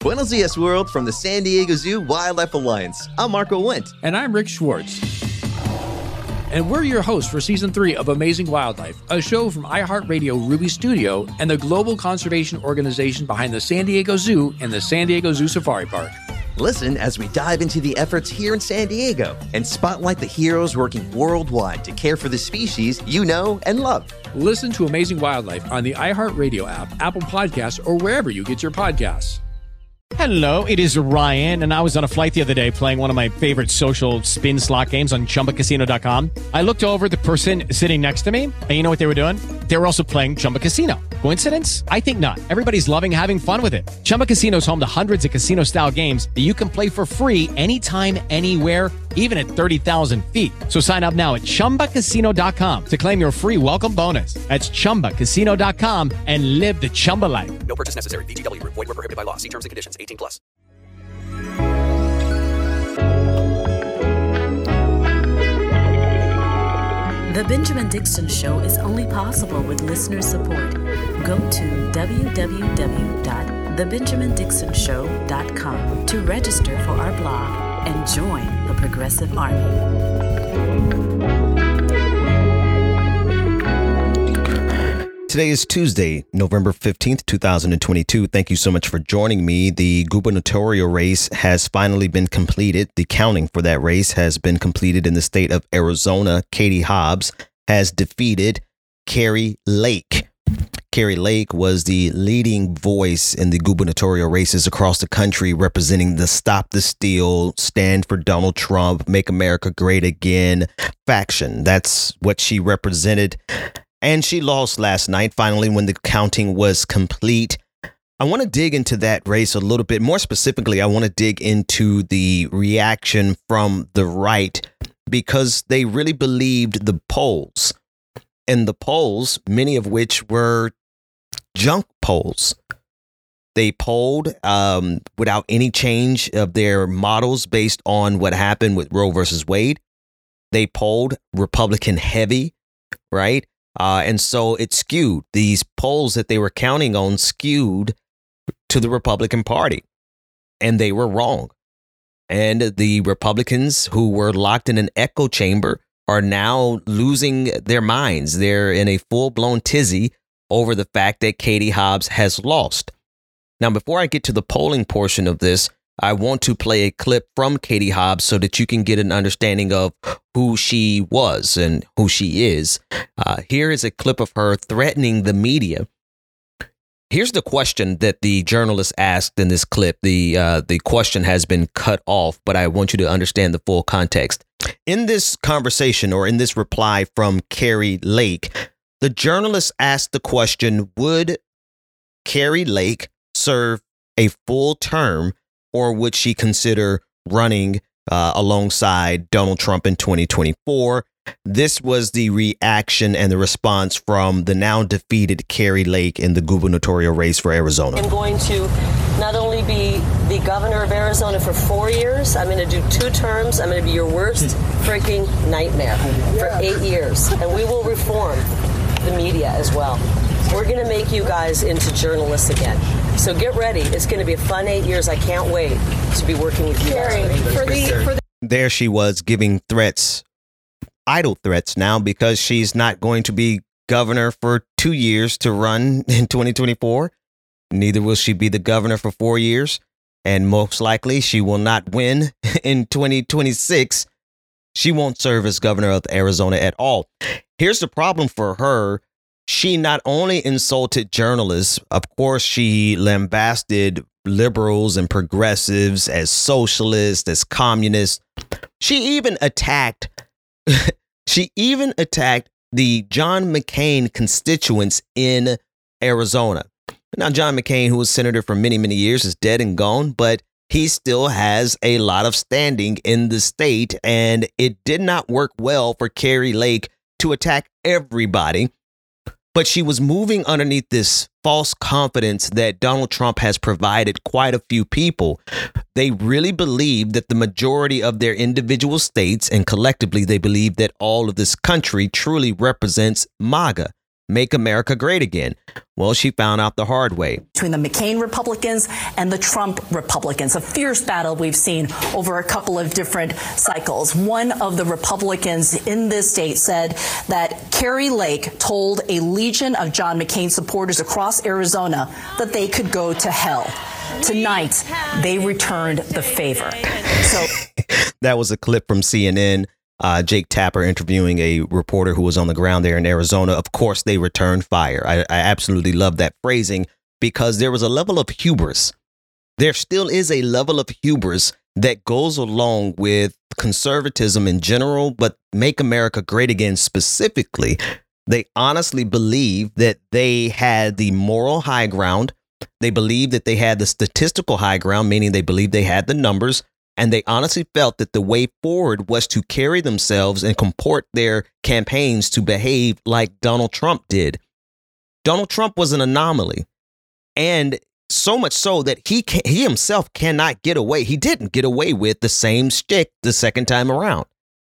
Buenos dias, world, from the San Diego Zoo Wildlife Alliance. I'm Marco Wendt. And I'm Rick Schwartz. And we're your hosts for Season 3 of Amazing Wildlife, a show from iHeartRadio Ruby Studio and the global conservation organization behind the San Diego Zoo and the San Diego Zoo Safari Park. Listen as we dive into the efforts here in San Diego and spotlight the heroes working worldwide to care for the species you know and love. Listen to Amazing Wildlife on the iHeartRadio app, Apple Podcasts, or wherever you get your podcasts. Hello, it is Ryan, and I was on a flight the other day playing one of my favorite social spin slot games on ChumbaCasino.com. I looked over at the person sitting next to me, and you know what they were doing? They were also playing Chumba Casino. Coincidence? I think not. Everybody's loving having fun with it. Chumba Casino is home to hundreds of casino-style games that you can play for free anytime, anywhere, even at 30,000 feet. So sign up now at ChumbaCasino.com to claim your free welcome bonus. That's ChumbaCasino.com and live the Chumba life. No purchase necessary. VGW. Void where prohibited by law. See terms and conditions. 18+. The Benjamin Dixon Show is only possible with listener support. Go to www.thebenjamindixonshow.com to register for our blog and join the Progressive Army. Today is Tuesday, November 15th, 2022. Thank you so much for joining me. The gubernatorial race has finally been completed. The counting for that race has been completed in the state of Arizona. Katie Hobbs has defeated Kari Lake. Kari Lake was the leading voice in the gubernatorial races across the country, representing the Stop the Steal, Stand for Donald Trump, Make America Great Again faction. That's what she represented. And she lost last night, finally, when the counting was complete. I want to dig into that race a little bit. More specifically, I want to dig into the reaction from the right because they really believed the polls. And the polls, many of which were junk polls. They polled without any change of their models based on what happened with Roe versus Wade. They polled Republican heavy, right? And so it skewed. These polls that they were counting on skewed to the Republican Party. And they were wrong. And the Republicans who were locked in an echo chamber are now losing their minds. They're in a full-blown tizzy over the fact that Katie Hobbs has lost. Now, before I get to the polling portion of this, I want to play a clip from Katie Hobbs so that you can get an understanding of who she was and who she is. Here is a clip of her threatening the media. Here's the question that the journalist asked in this clip. The question has been cut off, but I want you to understand the full context. In this conversation or in this reply from Kari Lake, the journalist asked the question, would Kari Lake serve a full term or would she consider running alongside Donald Trump in 2024? This was the reaction and the response from the now defeated Kari Lake in the gubernatorial race for Arizona. I'm going to not only be the governor of Arizona for 4 years, I'm going to do 2 terms. I'm going to be your worst freaking nightmare for 8 years. And we will reform the media as well. We're going to make you guys into journalists again. So get ready. It's going to be a fun 8 years. I can't wait to be working with you guys. There she was giving threats, idle threats now, because she's not going to be governor for 2 years to run in 2024. Neither will she be the governor for 4 years. And most likely she will not win in 2026. She won't serve as governor of Arizona at all. Here's the problem for her. She not only insulted journalists, of course, she lambasted liberals and progressives as socialists, as communists. She even attacked the John McCain constituents in Arizona. Now, John McCain, who was senator for many, many years, is dead and gone, but he still has a lot of standing in the state. And it did not work well for Kari Lake to attack everybody. But she was moving underneath this false confidence that Donald Trump has provided quite a few people. They really believe that the majority of their individual states and collectively they believe that all of this country truly represents MAGA. Make America Great Again. Well, she found out the hard way. Between the McCain Republicans and the Trump Republicans, a fierce battle we've seen over a couple of different cycles. One of the Republicans in this state said that Kari Lake told a legion of John McCain supporters across Arizona that they could go to hell. Tonight, they returned the favor. So that was a clip from CNN. Jake Tapper interviewing a reporter who was on the ground there in Arizona. Of course, they returned fire. I absolutely love that phrasing because there was a level of hubris. There still is a level of hubris that goes along with conservatism in general, but Make America Great Again specifically. They honestly believe that they had the moral high ground. They believed that they had the statistical high ground, meaning they believed they had the numbers. And they honestly felt that the way forward was to carry themselves and comport their campaigns to behave like Donald Trump did. Donald Trump was an anomaly. And so much so that he himself cannot get away. He didn't get away with the same shtick the second time around.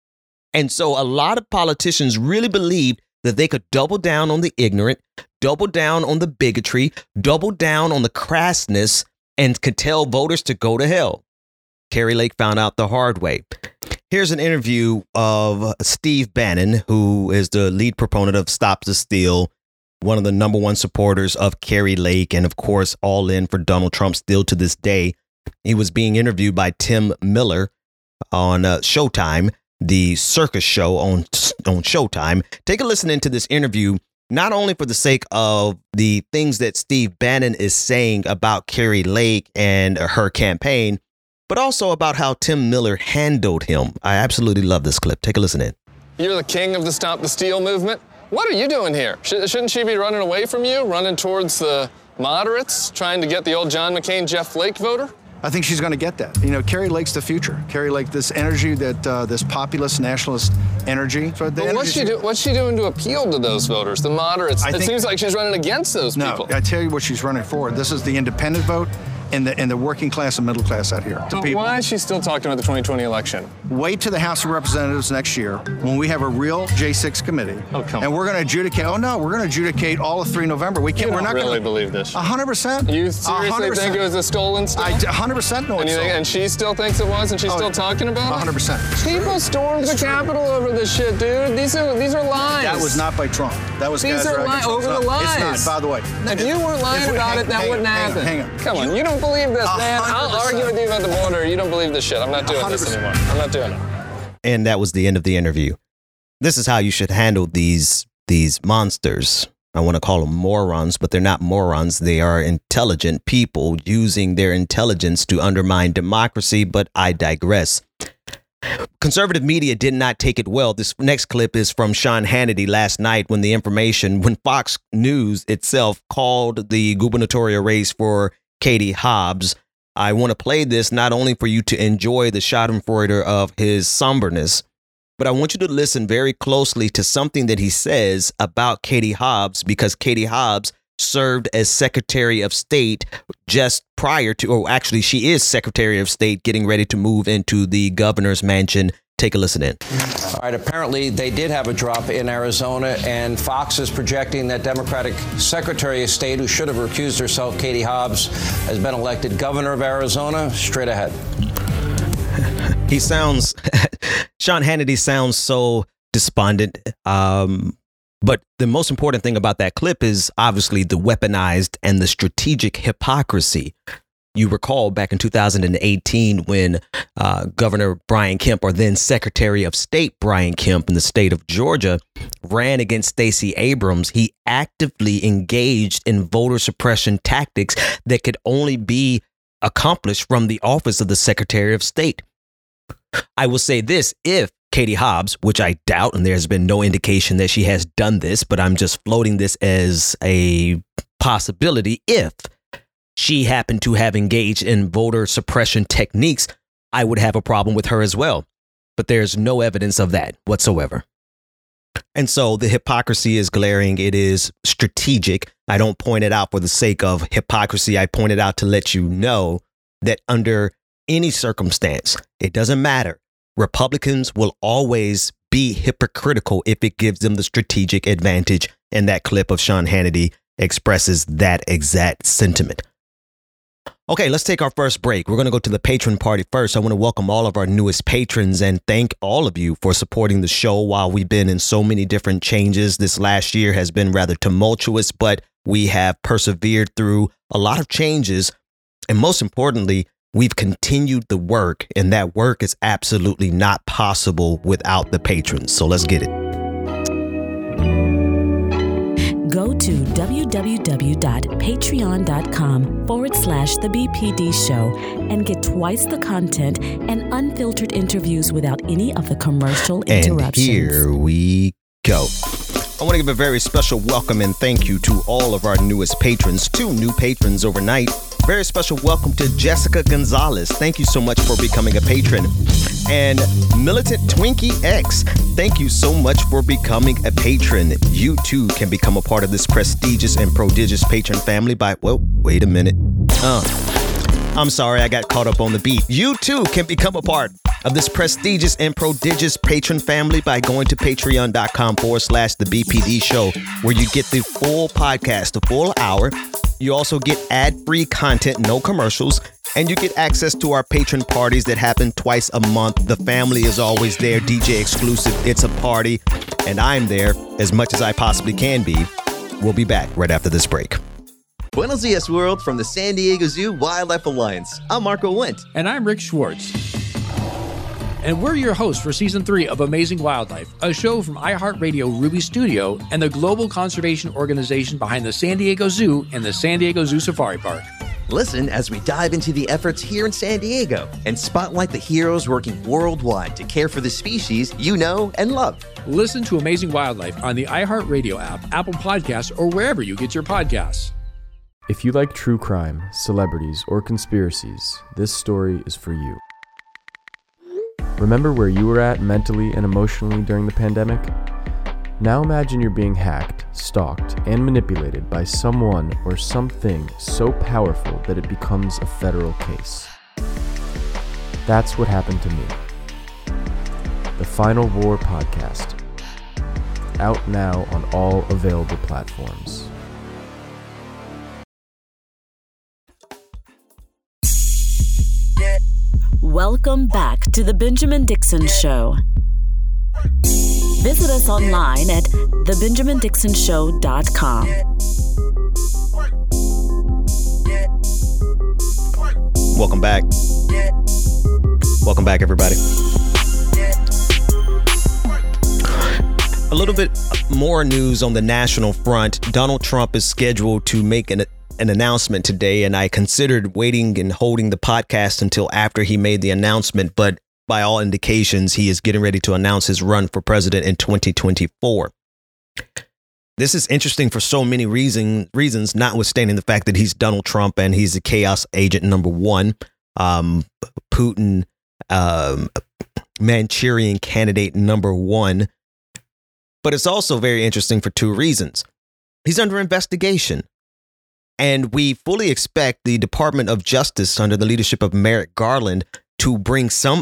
And so a lot of politicians really believed that they could double down on the ignorant, double down on the bigotry, double down on the crassness, and could tell voters to go to hell. Kari Lake found out the hard way. Here's an interview of Steve Bannon, who is the lead proponent of Stop the Steal, one of the number one supporters of Kari Lake, and of course, all in for Donald Trump still to this day. He was being interviewed by Tim Miller on Showtime, the circus show on Showtime. Take a listen into this interview, not only for the sake of the things that Steve Bannon is saying about Kari Lake and her campaign, but also about how Tim Miller handled him. I absolutely love this clip. Take a listen in. You're the king of the Stop the Steal movement. What are you doing here? Shouldn't she be running away from you, running towards the moderates, trying to get the old John McCain, Jeff Flake voter? I think she's going to get that. You know, Kari Lake's the future. Kari Lake, this energy, this populist, nationalist energy. So what's she doing to appeal to those voters, the moderates? It seems like she's running against those people. No, I tell you what she's running for. This is the independent vote and the working class and middle class out here. But why is she still talking about the 2020 election? Wait to the House of Representatives next year when we have a real J6 committee. Oh, come on. And we're going to adjudicate. Oh, no, we're going to adjudicate all of 3 November. We can't. You we're not really gonna, believe this? 100%. You seriously 100%. think it was a stolen steal? I 100% know it's stolen. And she still thinks it was, and she's still talking about it? 100%. People stormed the Capitol over this shit, dude. These are lies. That was not by Trump. That was These are lies over the lies. It's not, by the way. If you weren't lying about it, that wouldn't happen. Hang on. Come on, you don't believe this, man. 100%. I'll argue with you about the border. You don't believe this shit. I'm not doing this anymore. I'm not doing it. And that was the end of the interview. This is how you should handle these monsters. I want to call them morons, but they're not morons. They are intelligent people using their intelligence to undermine democracy, but I digress. Conservative media did not take it well. This next clip is from Sean Hannity last night when Fox News itself called the gubernatorial race for Katie Hobbs. I want to play this not only for you to enjoy the schadenfreude of his somberness, but I want you to listen very closely to something that he says about Katie Hobbs, because Katie Hobbs served as Secretary of State just prior to, or actually she is Secretary of State getting ready to move into the governor's mansion. Take a listen in. All right, apparently they did have a drop in Arizona, and Fox is projecting that Democratic Secretary of State, who should have recused herself, Katie Hobbs, has been elected governor of Arizona. Straight ahead. Sean Hannity sounds so despondent. But the most important thing about that clip is obviously the weaponized and the strategic hypocrisy. You recall back in 2018 when Governor Brian Kemp, or then Secretary of State Brian Kemp in the state of Georgia, ran against Stacey Abrams, he actively engaged in voter suppression tactics that could only be accomplished from the office of the Secretary of State. I will say this, if Katie Hobbs, which I doubt, and there's been no indication that she has done this, but I'm just floating this as a possibility, if she happened to have engaged in voter suppression techniques, I would have a problem with her as well. But there's no evidence of that whatsoever. And so the hypocrisy is glaring. It is strategic. I don't point it out for the sake of hypocrisy. I point it out to let you know that under any circumstance, it doesn't matter. Republicans will always be hypocritical if it gives them the strategic advantage And that clip of Sean Hannity expresses that exact sentiment. Okay, let's take our first break. We're going to go to the patron party first. I want to welcome all of our newest patrons and thank all of you for supporting the show while we've been in so many different changes. This last year has been rather tumultuous, but we have persevered through a lot of changes. And most importantly, we've continued the work, and that work is absolutely not possible without the patrons. So let's get it. Go to www.patreon.com/The BPD Show and get twice the content and unfiltered interviews without any of the commercial interruptions. And here we go. I want to give a very special welcome and thank you to all of our newest patrons, 2 new patrons overnight. Very special welcome to Jessica Gonzalez. Thank you so much for becoming a patron. And Militant Twinkie X, thank you so much for becoming a patron. You too can become a part of this prestigious and prodigious patron family by, well, wait a minute. I'm sorry, I got caught up on the beat. You too can become a part of this prestigious and prodigious patron family by going to patreon.com/The BPD Show, where you get the full podcast, the full hour. You also get ad-free content, no commercials, and you get access to our patron parties that happen twice a month. The family is always there, DJ exclusive. It's a party, and I'm there as much as I possibly can be. We'll be back right after this break. Buenos dias, world, from the San Diego Zoo Wildlife Alliance. I'm Marco Wendt. And I'm Rick Schwartz. And we're your hosts for Season 3 of Amazing Wildlife, a show from iHeartRadio Ruby Studio and the global conservation organization behind the San Diego Zoo and the San Diego Zoo Safari Park. Listen as we dive into the efforts here in San Diego and spotlight the heroes working worldwide to care for the species you know and love. Listen to Amazing Wildlife on the iHeartRadio app, Apple Podcasts, or wherever you get your podcasts. If you like true crime, celebrities, or conspiracies, this story is for you. Remember where you were at mentally and emotionally during the pandemic? Now imagine you're being hacked, stalked, and manipulated by someone or something so powerful that it becomes a federal case. That's what happened to me. The Final War Podcast. Out now on all available platforms. Welcome back to The Benjamin Dixon Show. Visit us online at thebenjamindixonshow.com. Welcome back. Welcome back, everybody. A little bit more news on the national front. Donald Trump is scheduled to make an announcement today, and I considered waiting and holding the podcast until after he made the announcement, but by all indications, he is getting ready to announce his run for president in 2024. This is interesting for so many reasons, notwithstanding the fact that he's Donald Trump and he's the chaos agent number one, Putin, Manchurian candidate number one. But it's also very interesting for 2 reasons. He's under investigation. And we fully expect the Department of Justice under the leadership of Merrick Garland to bring some.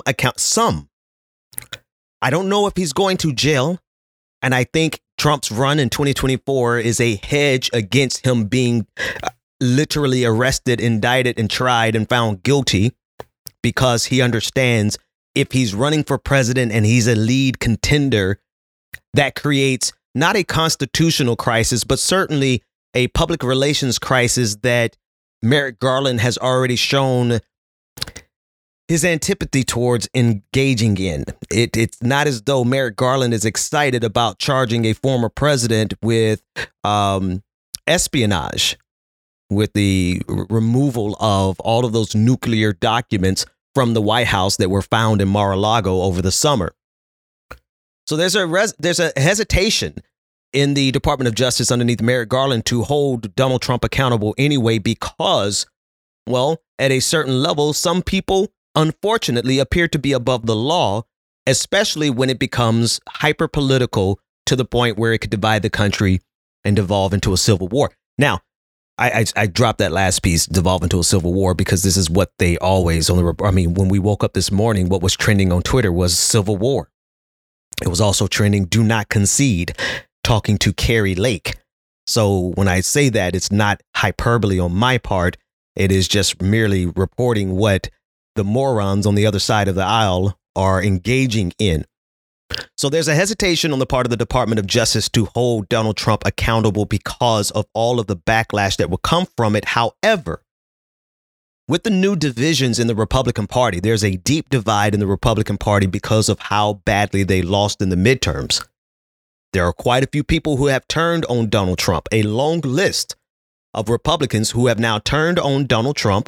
I don't know if he's going to jail. And I think Trump's run in 2024 is a hedge against him being literally arrested, indicted, and tried and found guilty, because he understands if he's running for president and he's a lead contender, that creates not a constitutional crisis, but certainly a public relations crisis that Merrick Garland has already shown his antipathy towards engaging in. It's not as though Merrick Garland is excited about charging a former president with espionage, with the removal of all of those nuclear documents from the White House that were found in Mar-a-Lago over the summer. So there's a hesitation in the Department of Justice underneath Merrick Garland to hold Donald Trump accountable anyway, because, well, at a certain level, some people, unfortunately, appear to be above the law, especially when it becomes hyper-political to the point where it could divide the country and devolve into a civil war. Now, I dropped that last piece, devolve into a civil war, because this is what they always, when we woke up this morning, what was trending on Twitter was civil war. It was also trending, do not concede. talking to Kari Lake. So when I say that, it's not hyperbole on my part. It is just merely reporting what the morons on the other side of the aisle are engaging in. So there's a hesitation on the part of the Department of Justice to hold Donald Trump accountable because of all of the backlash that will come from it. However, with the new divisions in the Republican Party, there's a deep divide in the Republican Party because of how badly they lost in the midterms. There are quite a few people who have turned on Donald Trump, a long list of Republicans who have now turned on Donald Trump.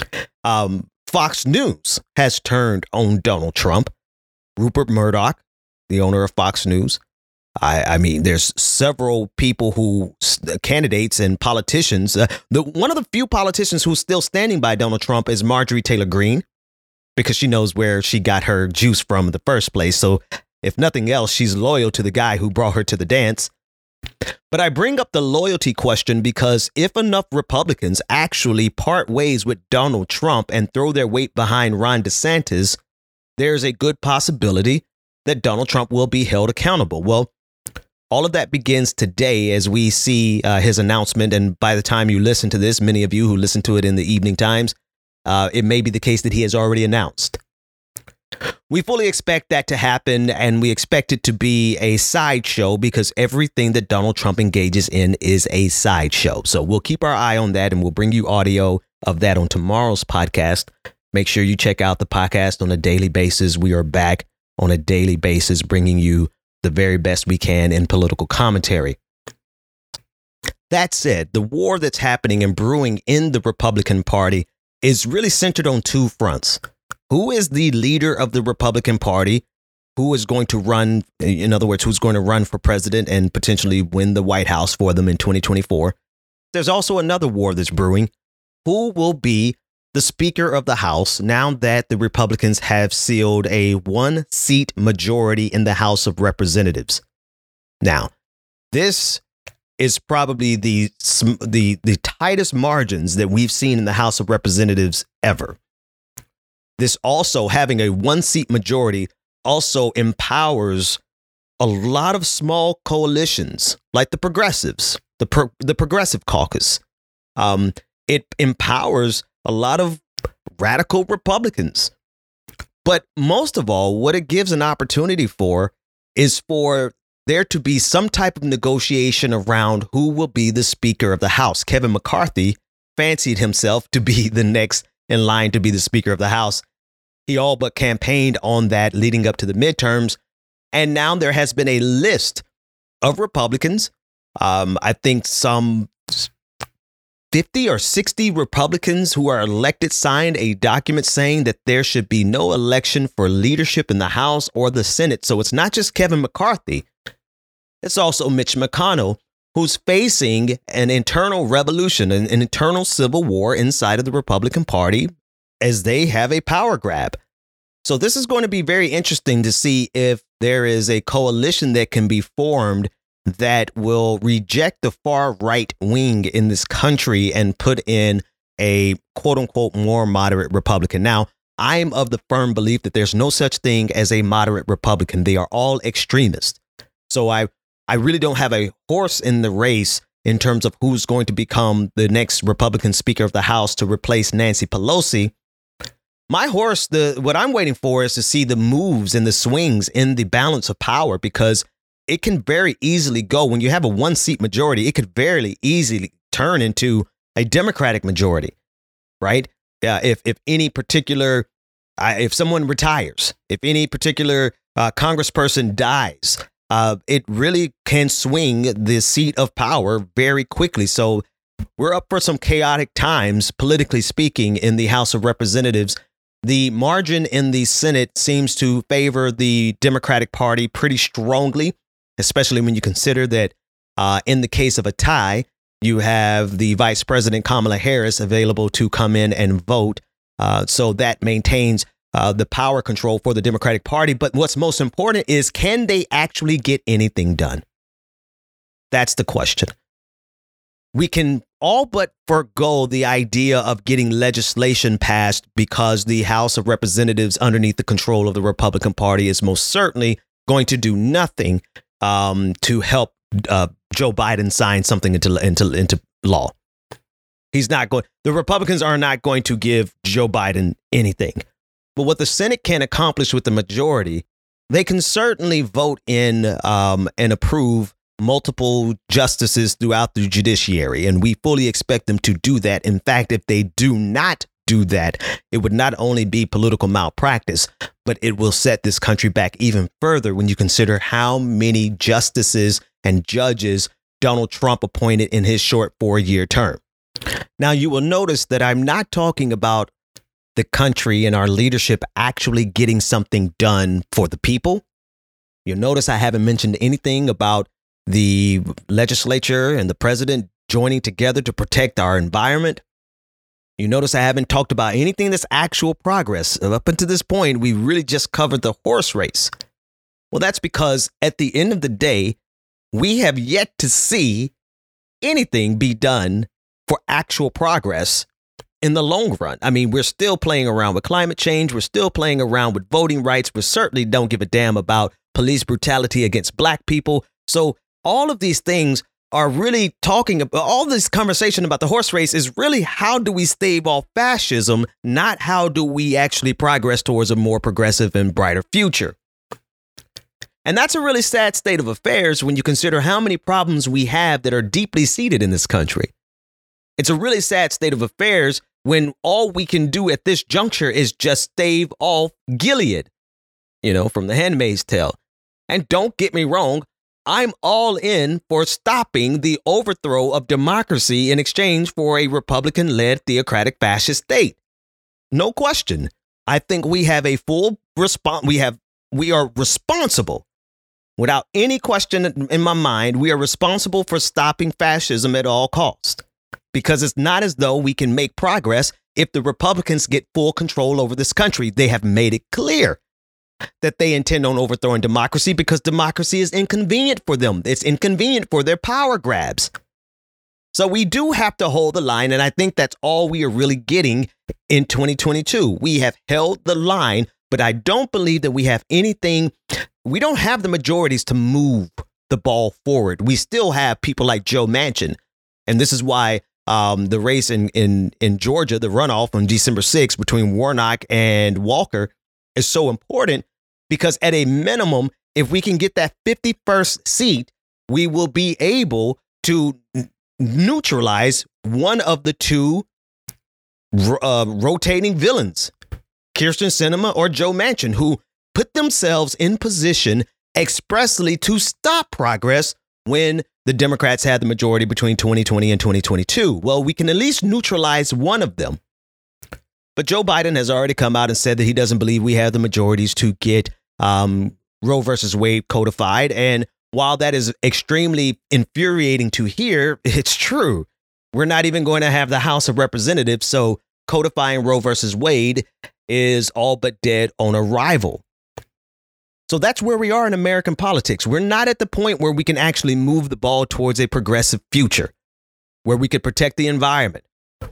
Fox News has turned on Donald Trump. Rupert Murdoch, the owner of Fox News. I mean, there's several people candidates and politicians. One of the few politicians who's still standing by Donald Trump is Marjorie Taylor Greene, because she knows where she got her juice from in the first place. So if nothing else, she's loyal to the guy who brought her to the dance. But I bring up the loyalty question because if enough Republicans actually part ways with Donald Trump and throw their weight behind Ron DeSantis, there's a good possibility that Donald Trump will be held accountable. Well, all of that begins today as we see his announcement. And by the time you listen to this, many of you who listen to it in the evening times, it may be the case that he has already announced. We fully expect that to happen, and we expect it to be a sideshow because everything that Donald Trump engages in is a sideshow. So we'll keep our eye on that, and we'll bring you audio of that on tomorrow's podcast. Make sure you check out the podcast on a daily basis. We are back on a daily basis, bringing you the very best we can in political commentary. That said, the war that's happening and brewing in the Republican Party is really centered on two fronts. Who is the leader of the Republican Party? Who is going to run, in other words, who's going to run for president and potentially win the White House for them in 2024? There's also another war that's brewing. Who will be the Speaker of the House now that the Republicans have sealed a one-seat majority in the House of Representatives? Now, this is probably the tightest margins that we've seen in the House of Representatives ever. This also, having a one-seat majority, also empowers a lot of small coalitions like the progressives, the Progressive Caucus. It empowers a lot of radical Republicans. But most of all, what it gives an opportunity for is for there to be some type of negotiation around who will be the Speaker of the House. Kevin McCarthy fancied himself to be the next in line to be the Speaker of the House. He all but campaigned on that leading up to the midterms. And now there has been a list of Republicans. I think some 50 or 60 Republicans who are elected signed a document saying that there should be no election for leadership in the House or the Senate. So it's not just Kevin McCarthy. It's also Mitch McConnell, who's facing an internal revolution, an internal civil war inside of the Republican Party as they have a power grab. So this is going to be very interesting to see if there is a coalition that can be formed that will reject the far right wing in this country and put in a quote unquote more moderate Republican. Now, I am of the firm belief that there's no such thing as a moderate Republican. They are all extremists. So I really don't have a horse in the race in terms of who's going to become the next Republican Speaker of the House to replace Nancy Pelosi. My horse, what I'm waiting for is to see the moves and the swings in the balance of power, because it can very easily go when you have a one-seat majority. It could very easily turn into a Democratic majority, right? If any particular, if someone retires, if any particular congressperson dies, it really can swing the seat of power very quickly. So we're up for some chaotic times, politically speaking, in the House of Representatives. The margin in the Senate seems to favor the Democratic Party pretty strongly, especially when you consider that in the case of a tie, you have the Vice President Kamala Harris available to come in and vote. So that maintains the power control for the Democratic Party. But what's most important is, can they actually get anything done? That's the question. We can all but forgo the idea of getting legislation passed because the House of Representatives underneath the control of the Republican Party is most certainly going to do nothing to help Joe Biden sign something into law. He's not going. The Republicans are not going to give Joe Biden anything. But what the Senate can accomplish with the majority, they can certainly vote in and approve multiple justices throughout the judiciary. And we fully expect them to do that. In fact, if they do not do that, it would not only be political malpractice, but it will set this country back even further when you consider how many justices and judges Donald Trump appointed in his short 4-year term. Now, you will notice that I'm not talking about the country and our leadership actually getting something done for the people. You'll notice I haven't mentioned anything about the legislature and the president joining together to protect our environment. You notice I haven't talked about anything that's actual progress. Up until this point, we really just covered the horse race. Well, that's because at the end of the day, we have yet to see anything be done for actual progress in the long run. I mean, we're still playing around with climate change. We're still playing around with voting rights. We certainly don't give a damn about police brutality against black people. So all of these things are really talking about, all this conversation about the horse race is really how do we stave off fascism, not how do we actually progress towards a more progressive and brighter future. And that's a really sad state of affairs when you consider how many problems we have that are deeply seated in this country. It's a really sad state of affairs when all we can do at this juncture is just stave off Gilead, from The Handmaid's Tale. And don't get me wrong, I'm all in for stopping the overthrow of democracy in exchange for a Republican-led theocratic fascist state. No question. I think we have a full response. We are responsible. Without any question in my mind, we are responsible for stopping fascism at all costs. Because it's not as though we can make progress if the Republicans get full control over this country. They have made it clear that they intend on overthrowing democracy because democracy is inconvenient for them. It's inconvenient for their power grabs. So we do have to hold the line, and I think that's all we are really getting in 2022. We have held the line, but I don't believe that we have anything. We don't have the majorities to move the ball forward. We still have people like Joe Manchin, and this is why the race in Georgia, the runoff on December 6th between Warnock and Walker is so important because at a minimum, if we can get that 51st seat, we will be able to neutralize one of the two rotating villains, Kyrsten Sinema or Joe Manchin, who put themselves in position expressly to stop progress when the Democrats had the majority between 2020 and 2022. Well, we can at least neutralize one of them. But Joe Biden has already come out and said that he doesn't believe we have the majorities to get Roe versus Wade codified. And while that is extremely infuriating to hear, it's true. We're not even going to have the House of Representatives. So codifying Roe versus Wade is all but dead on arrival. So that's where we are in American politics. We're not at the point where we can actually move the ball towards a progressive future, where we could protect the environment.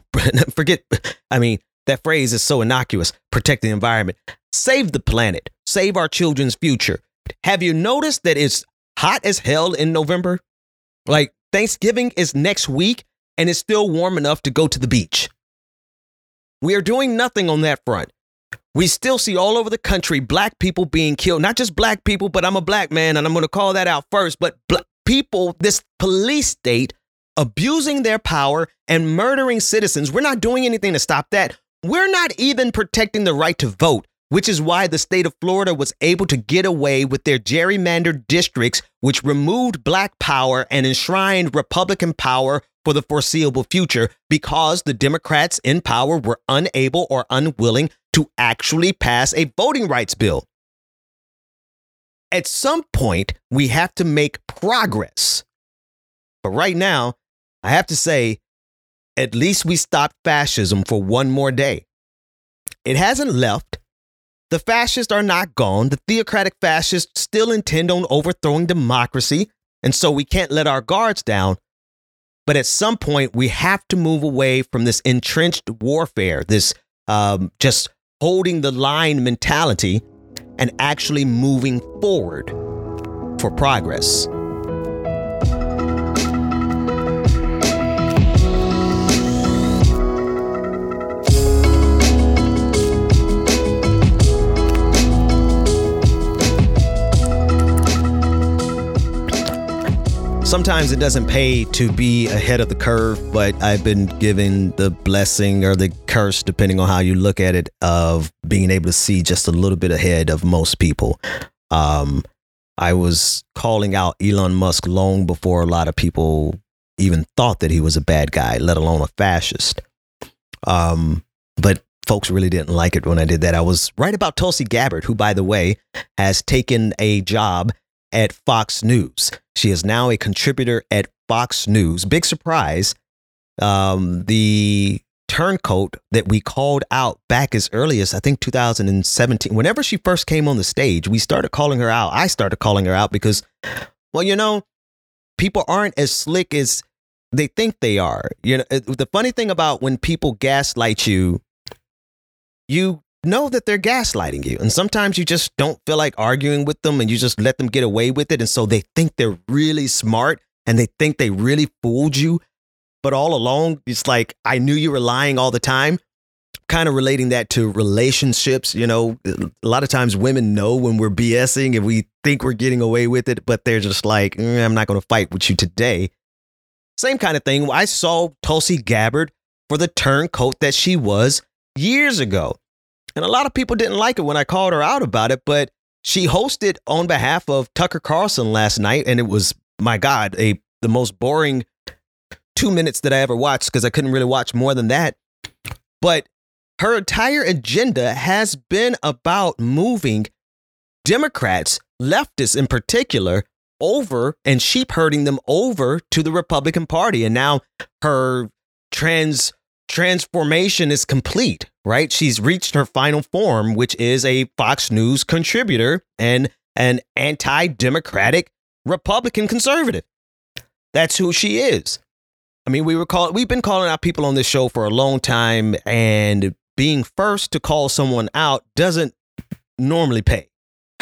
That phrase is so innocuous, protect the environment. Save the planet, save our children's future. Have you noticed that it's hot as hell in November? Like Thanksgiving is next week and it's still warm enough to go to the beach. We are doing nothing on that front. We still see all over the country black people being killed, not just black people, but I'm a black man and I'm going to call that out first. But people, this police state abusing their power and murdering citizens. We're not doing anything to stop that. We're not even protecting the right to vote, which is why the state of Florida was able to get away with their gerrymandered districts, which removed black power and enshrined Republican power for the foreseeable future because the Democrats in power were unable or unwilling to actually pass a voting rights bill. At some point, we have to make progress. But right now, I have to say, at least we stopped fascism for one more day. It hasn't left. The fascists are not gone. The theocratic fascists still intend on overthrowing democracy, and so we can't let our guards down. But at some point, we have to move away from this entrenched warfare, this just holding the line mentality, and actually moving forward for progress. sometimes it doesn't pay to be ahead of the curve, but I've been given the blessing or the curse, depending on how you look at it, of being able to see just a little bit ahead of most people. I was calling out Elon Musk long before a lot of people even thought that he was a bad guy, let alone a fascist. But folks really didn't like it when I did that. I was right about Tulsi Gabbard, who, by the way, has taken a job at Fox News. She is now a contributor at Fox News. Big surprise. The turncoat that we called out back as early as, I think, 2017. Whenever she first came on the stage, we started calling her out. I started calling her out because, well, you know, people aren't as slick as they think they are. You know, the funny thing about when people gaslight you, you know that they're gaslighting you. And sometimes you just don't feel like arguing with them and you just let them get away with it. And so they think they're really smart and they think they really fooled you. But all along, it's like, I knew you were lying all the time. Kind of relating that to relationships. You know, a lot of times women know when we're BSing and we think we're getting away with it, but they're just like, I'm not going to fight with you today. Same kind of thing. I saw Tulsi Gabbard for the turncoat that she was years ago. And a lot of people didn't like it when I called her out about it, but she hosted on behalf of Tucker Carlson last night. And it was, my God, the most boring 2 minutes that I ever watched, because I couldn't really watch more than that. But her entire agenda has been about moving Democrats, leftists in particular, over and sheep herding them over to the Republican Party. And now her transformation is complete, right? She's reached her final form, which is a Fox News contributor and an anti-democratic Republican conservative. That's who she is. I mean, we've been calling out people on this show for a long time, and being first to call someone out doesn't normally pay,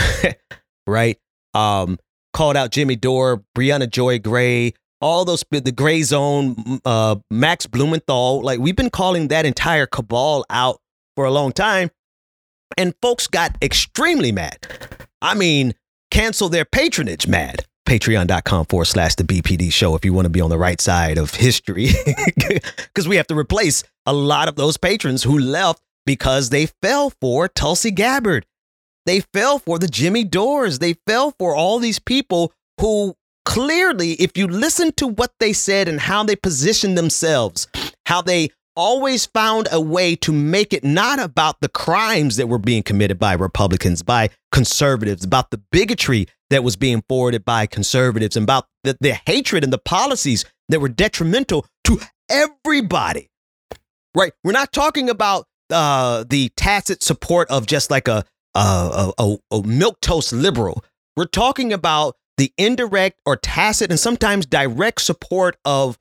right? Called out Jimmy Dore, Brianna Joy Gray, all those, the Gray Zone, Max Blumenthal. Like, we've been calling that entire cabal out for a long time, and folks got extremely mad. I mean, cancel their patronage mad. Patreon.com/the BPD show if you want to be on the right side of history, because we have to replace a lot of those patrons who left because they fell for Tulsi Gabbard. They fell for the Jimmy Dores. They fell for all these people who clearly, if you listen to what they said and how they positioned themselves, how they always found a way to make it not about the crimes that were being committed by Republicans, by conservatives, about the bigotry that was being forwarded by conservatives, and about the hatred and the policies that were detrimental to everybody, right? We're not talking about the tacit support of just like a milquetoast liberal. We're talking about the indirect or tacit and sometimes direct support of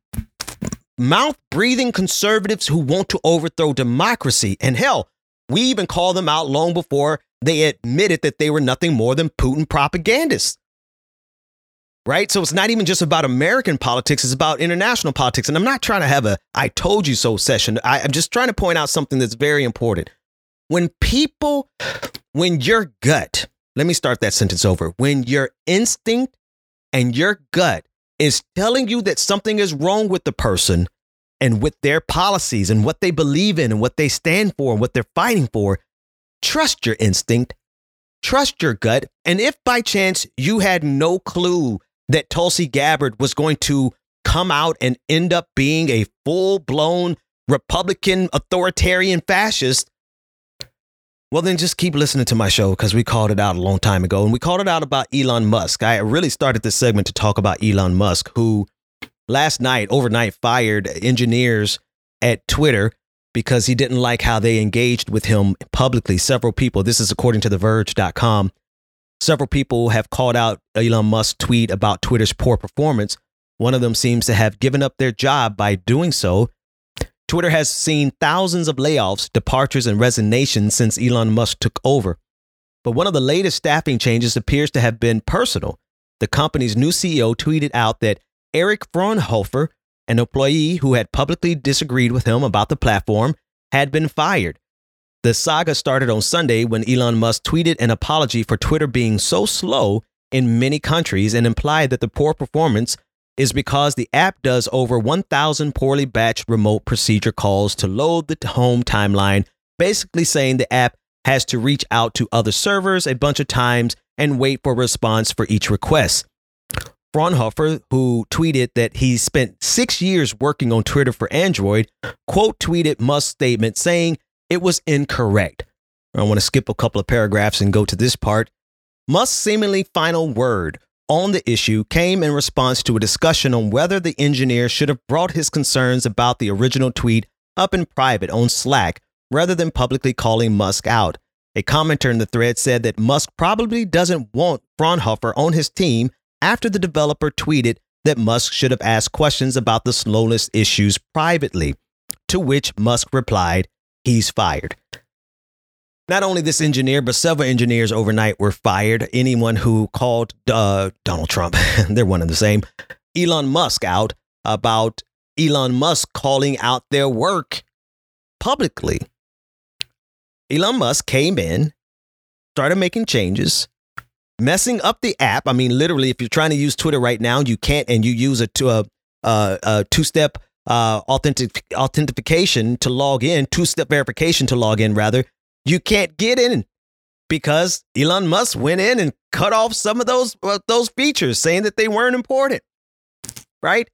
mouth-breathing conservatives who want to overthrow democracy. And hell, we even called them out long before they admitted that they were nothing more than Putin propagandists. Right? So it's not even just about American politics, it's about international politics. And I'm not trying to have a I told you so session. I'm just trying to point out something that's very important. When your gut, let me start that sentence over. When your instinct and your gut is telling you that something is wrong with the person and with their policies and what they believe in and what they stand for and what they're fighting for, trust your instinct, trust your gut. And if by chance you had no clue that Tulsi Gabbard was going to come out and end up being a full-blown Republican authoritarian fascist, well, then just keep listening to my show, because we called it out a long time ago. And we called it out about Elon Musk. I really started this segment to talk about Elon Musk, who overnight fired engineers at Twitter because he didn't like how they engaged with him publicly. Several people, this is according to TheVerge.com, several people have called out Elon Musk's tweet about Twitter's poor performance. One of them seems to have given up their job by doing so. Twitter has seen thousands of layoffs, departures, and resignations since Elon Musk took over. But one of the latest staffing changes appears to have been personal. The company's new CEO tweeted out that Eric Fraunhofer, an employee who had publicly disagreed with him about the platform, had been fired. The saga started on Sunday when Elon Musk tweeted an apology for Twitter being so slow in many countries and implied that the poor performance is because the app does over 1,000 poorly batched remote procedure calls to load the home timeline, basically saying the app has to reach out to other servers a bunch of times and wait for a response for each request. Fraunhofer, who tweeted that he spent 6 years working on Twitter for Android, quote tweeted Musk's statement saying it was incorrect. I want to skip a couple of paragraphs and go to this part. Musk's seemingly final word on the issue came in response to a discussion on whether the engineer should have brought his concerns about the original tweet up in private on Slack rather than publicly calling Musk out. A commenter in the thread said that Musk probably doesn't want Fraunhofer on his team after the developer tweeted that Musk should have asked questions about the slowness issues privately, to which Musk replied, "He's fired." Not only this engineer, but several engineers overnight were fired. Anyone who called Donald Trump, they're one and the same, Elon Musk out about Elon Musk calling out their work publicly. Elon Musk came in, started making changes, messing up the app. I mean, literally, if you're trying to use Twitter right now, you can't, and you use a two-step authentication to log in, two-step verification to log in, rather. You can't get in because Elon Musk went in and cut off some of those features, saying that they weren't important, right?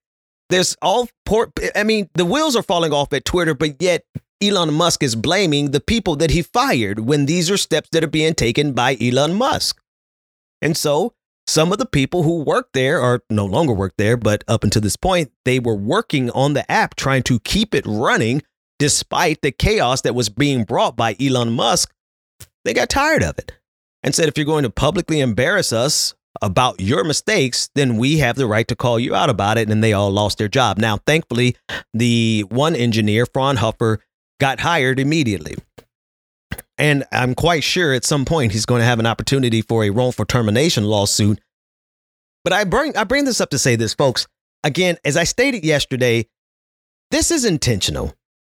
The wheels are falling off at Twitter, but yet Elon Musk is blaming the people that he fired when these are steps that are being taken by Elon Musk. And so some of the people who work there are no longer work there, but up until this point, they were working on the app, trying to keep it running despite the chaos that was being brought by Elon Musk. They got tired of it and said, if you're going to publicly embarrass us about your mistakes, then we have the right to call you out about it. And they all lost their job. Now, thankfully, the one engineer, Fraunhofer, got hired immediately. And I'm quite sure at some point he's going to have an opportunity for a wrongful termination lawsuit. But I bring this up to say this, folks. Again, as I stated yesterday, this is intentional.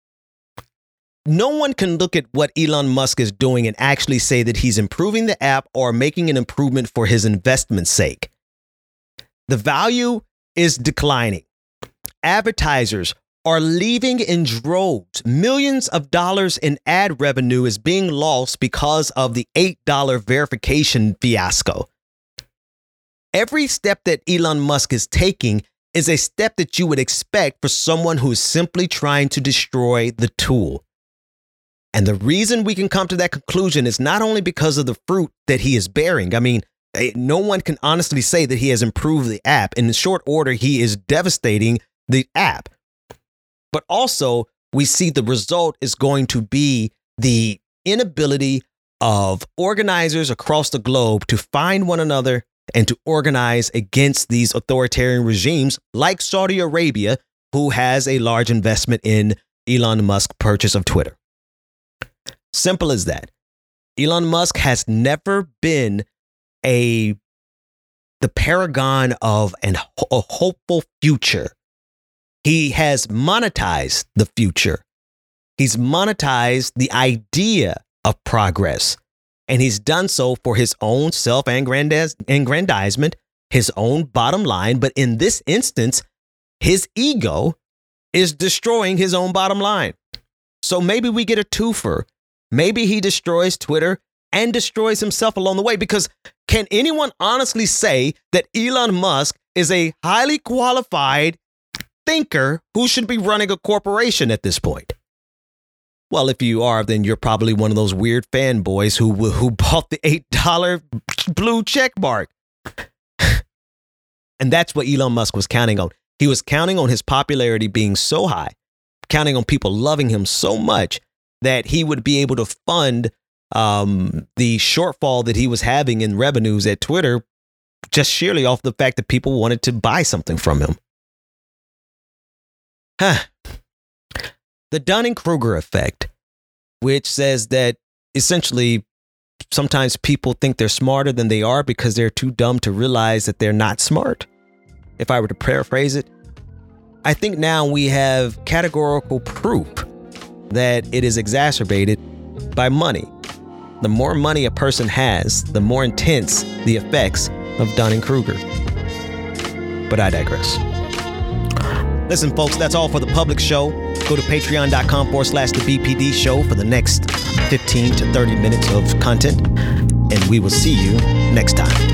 No one can look at what Elon Musk is doing and actually say that he's improving the app or making an improvement for his investment's sake. The value is declining. Advertisers are leaving in droves. Millions of dollars in ad revenue is being lost because of the $8 verification fiasco. Every step that Elon Musk is taking is a step that you would expect for someone who is simply trying to destroy the tool. And the reason we can come to that conclusion is not only because of the fruit that he is bearing. I mean, no one can honestly say that he has improved the app. In short order, he is devastating the app. But also, we see the result is going to be the inability of organizers across the globe to find one another and to organize against these authoritarian regimes like Saudi Arabia, who has a large investment in Elon Musk's purchase of Twitter. Simple as that. Elon Musk has never been the paragon of a hopeful future. He has monetized the future. He's monetized the idea of progress. And he's done so for his own self-aggrandizement, his own bottom line. But in this instance, his ego is destroying his own bottom line. So maybe we get a twofer. Maybe he destroys Twitter and destroys himself along the way. Because can anyone honestly say that Elon Musk is a highly qualified thinker who should be running a corporation at this point? Well, if you are, then you're probably one of those weird fanboys who bought the $8 blue check mark. And that's what Elon Musk was counting on. He was counting on his popularity being so high, counting on people loving him so much that he would be able to fund the shortfall that he was having in revenues at Twitter just sheerly off the fact that people wanted to buy something from him. The Dunning-Kruger effect, which says that essentially sometimes people think they're smarter than they are because they're too dumb to realize that they're not smart. If I were to paraphrase it, I think now we have categorical proof that it is exacerbated by money. The more money a person has, the more intense the effects of Dunning-Kruger. But I digress. Listen, folks, that's all for the public show. Go to patreon.com/the BPD show for the next 15 to 30 minutes of content. And we will see you next time.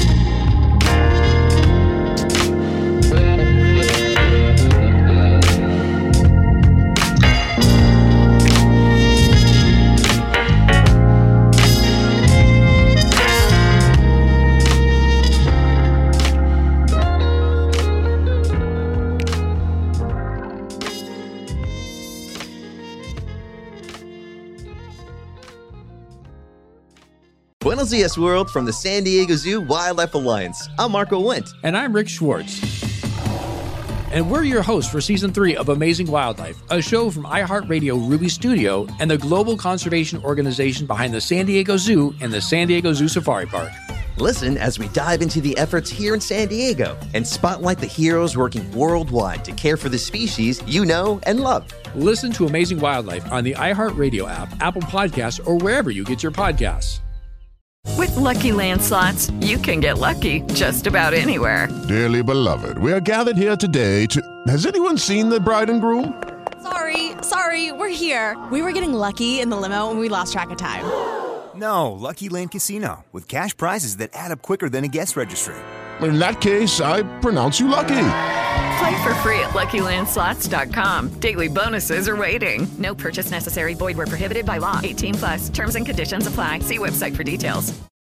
Buenos dias, world, from the San Diego Zoo Wildlife Alliance. I'm Marco Wendt. And I'm Rick Schwartz. And we're your hosts for Season 3 of Amazing Wildlife, a show from iHeartRadio Ruby Studio and the global conservation organization behind the San Diego Zoo and the San Diego Zoo Safari Park. Listen as we dive into the efforts here in San Diego and spotlight the heroes working worldwide to care for the species you know and love. Listen to Amazing Wildlife on the iHeartRadio app, Apple Podcasts, or wherever you get your podcasts. With Lucky Land Slots, you can get lucky just about anywhere. Dearly beloved, we are gathered here today to... Has anyone seen the bride and groom? Sorry, we're here. We were getting lucky in the limo and we lost track of time. No, Lucky Land Casino, with cash prizes that add up quicker than a guest registry. In that case, I pronounce you lucky. Play for free at LuckyLandSlots.com. Daily bonuses are waiting. No purchase necessary. Void where prohibited by law. 18+. Terms and conditions apply. See website for details.